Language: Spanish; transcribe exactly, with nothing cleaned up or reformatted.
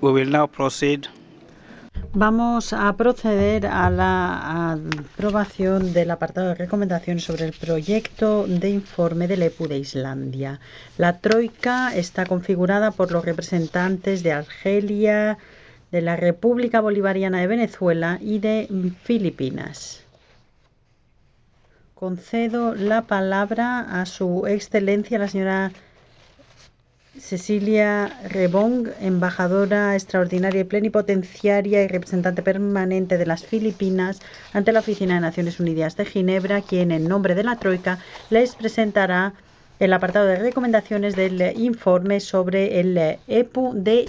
We will now proceed. Vamos a proceder a la aprobación del apartado de recomendaciones sobre el proyecto de informe del E P U de Islandia. La Troika está configurada por los representantes de Argelia, de la República Bolivariana de Venezuela y de Filipinas. Concedo la palabra a su excelencia, la señora Cecilia Rebong, embajadora extraordinaria y plenipotenciaria y representante permanente de las Filipinas ante la Oficina de Naciones Unidas de Ginebra, quien en nombre de la Troika les presentará el apartado de recomendaciones del informe sobre el E P U de